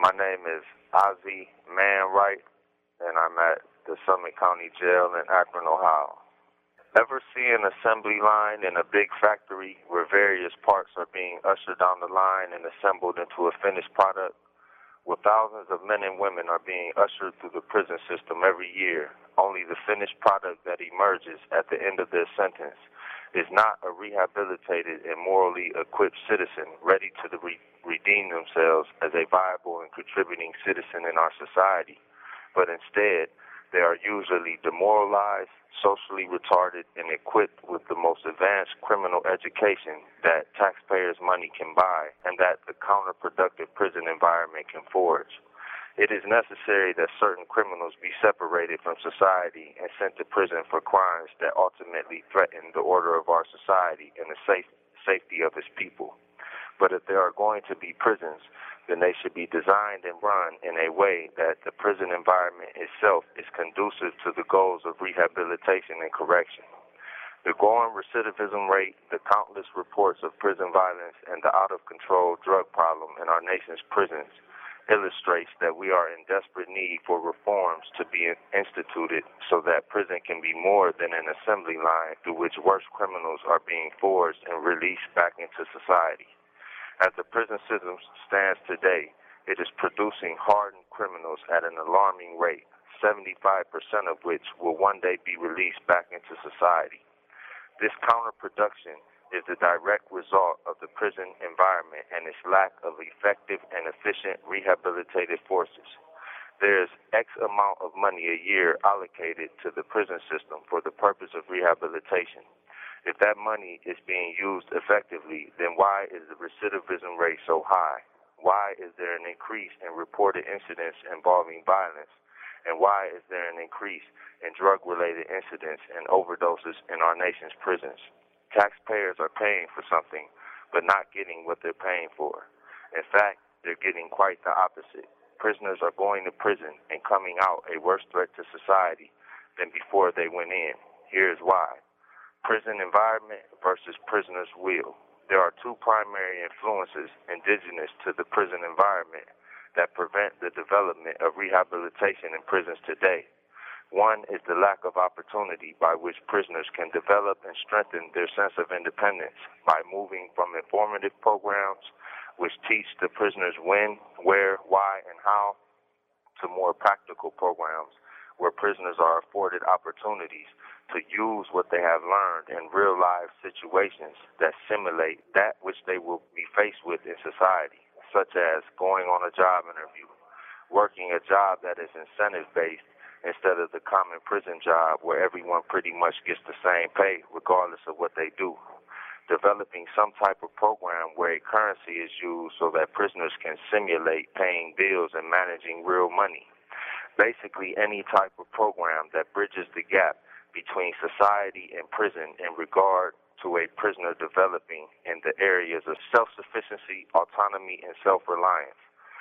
My name is Ozzie Manwright, and I'm at the Summit County Jail in Akron, Ohio. Ever see an assembly line in a big factory where various parts are being ushered down the line and assembled into a finished product? Well, thousands of men and women are being ushered through the prison system every year. Only the finished product that emerges at the end of their sentence is not a rehabilitated and morally equipped citizen ready to redeem themselves as a viable and contributing citizen in our society, but instead they are usually demoralized, socially retarded, and equipped with the most advanced criminal education that taxpayers' money can buy and that the counterproductive prison environment can forge. It is necessary that certain criminals be separated from society and sent to prison for crimes that ultimately threaten the order of our society and the safety of its people. But if there are going to be prisons, then they should be designed and run in a way that the prison environment itself is conducive to the goals of rehabilitation and correction. The growing recidivism rate, the countless reports of prison violence, and the out-of-control drug problem in our nation's prisons illustrates that we are in desperate need for reforms to be instituted so that prison can be more than an assembly line through which worse criminals are being forged and released back into society. As the prison system stands today, it is producing hardened criminals at an alarming rate, 75% of which will one day be released back into society. This counterproduction is the direct result of the prison environment and its lack of effective and efficient rehabilitative forces. There is X amount of money a year allocated to the prison system for the purpose of rehabilitation. If that money is being used effectively, then why is the recidivism rate so high? Why is there an increase in reported incidents involving violence? And why is there an increase in drug-related incidents and overdoses in our nation's prisons? Taxpayers are paying for something, but not getting what they're paying for. In fact, they're getting quite the opposite. Prisoners are going to prison and coming out a worse threat to society than before they went in. Here's why. Prison environment versus prisoner's will. There are two primary influences indigenous to the prison environment that prevent the development of rehabilitation in prisons today. One is the lack of opportunity by which prisoners can develop and strengthen their sense of independence by moving from informative programs, which teach the prisoners when, where, why, and how, to more practical programs where prisoners are afforded opportunities to use what they have learned in real-life situations that simulate that which they will be faced with in society, such as going on a job interview, working a job that is incentive-based, instead of the common prison job where everyone pretty much gets the same pay regardless of what they do. Developing some type of program where a currency is used so that prisoners can simulate paying bills and managing real money. Basically, any type of program that bridges the gap between society and prison in regard to a prisoner developing in the areas of self-sufficiency, autonomy, and self-reliance.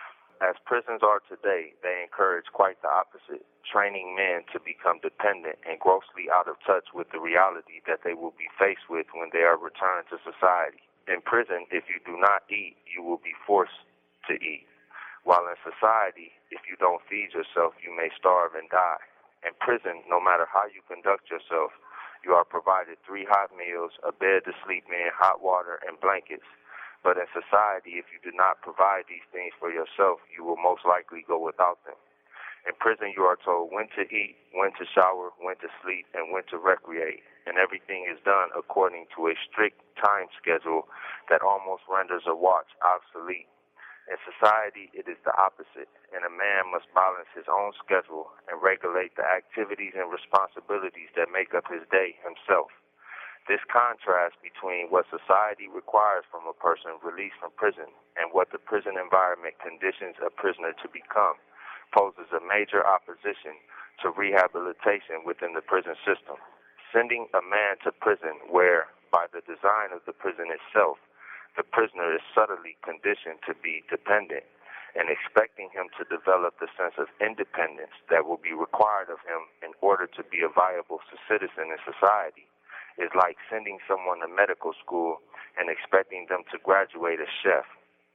As prisons are today, they encourage quite the opposite, training men to become dependent and grossly out of touch with the reality that they will be faced with when they are returned to society. In prison, if you do not eat, you will be forced to eat. While in society, if you don't feed yourself, you may starve and die. In prison, no matter how you conduct yourself, you are provided 3 hot meals, a bed to sleep in, hot water, and blankets. But in society, if you do not provide these things for yourself, you will most likely go without them. In prison, you are told when to eat, when to shower, when to sleep, and when to recreate. And everything is done according to a strict time schedule that almost renders a watch obsolete. In society, it is the opposite, and a man must balance his own schedule and regulate the activities and responsibilities that make up his day himself. This contrast between what society requires from a person released from prison and what the prison environment conditions a prisoner to become poses a major opposition to rehabilitation within the prison system. Sending a man to prison where, by the design of the prison itself, the prisoner is subtly conditioned to be dependent and expecting him to develop the sense of independence that will be required of him in order to be a viable citizen in society is like sending someone to medical school and expecting them to graduate as chef.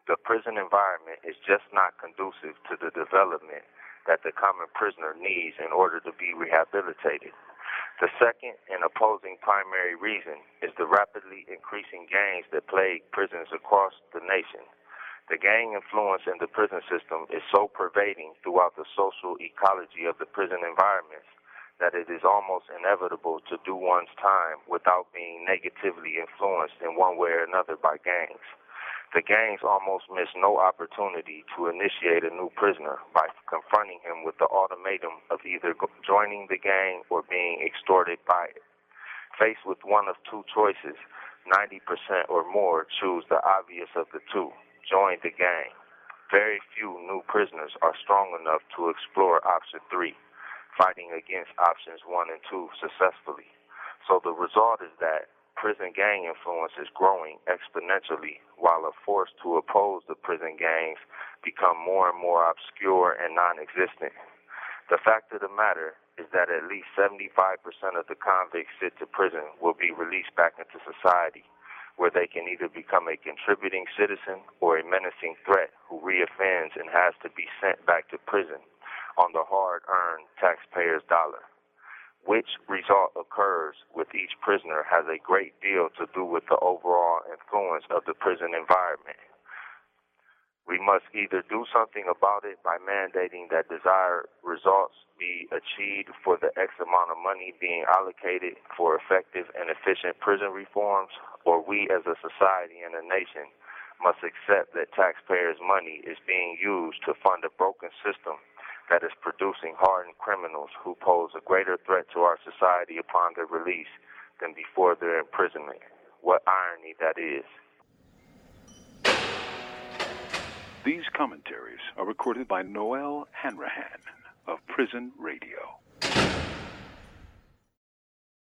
The prison environment is just not conducive to the development that the common prisoner needs in order to be rehabilitated. The second and opposing primary reason is the rapidly increasing gangs that plague prisons across the nation. The gang influence in the prison system is so pervading throughout the social ecology of the prison environments that it is almost inevitable to do one's time without being negatively influenced in one way or another by gangs. The gangs almost miss no opportunity to initiate a new prisoner by confronting him with the ultimatum of either joining the gang or being extorted by it. Faced with one of two choices, 90% or more choose the obvious of the two, join the gang. Very few new prisoners are strong enough to explore option 3, fighting against options 1 and 2 successfully. So the result is that prison gang influence is growing exponentially, while a force to oppose the prison gangs become more and more obscure and non-existent. The fact of the matter is that at least 75% of the convicts sent to prison will be released back into society, where they can either become a contributing citizen or a menacing threat who reoffends and has to be sent back to prison on the hard-earned taxpayers' dollar. Which result occurs with each prisoner has a great deal to do with the overall influence of the prison environment. We must either do something about it by mandating that desired results be achieved for the X amount of money being allocated for effective and efficient prison reforms, or we as a society and a nation must accept that taxpayers' money is being used to fund a broken system that is producing hardened criminals who pose a greater threat to our society upon their release than before their imprisonment. What irony that is. These commentaries are recorded by Noel Hanrahan of Prison Radio.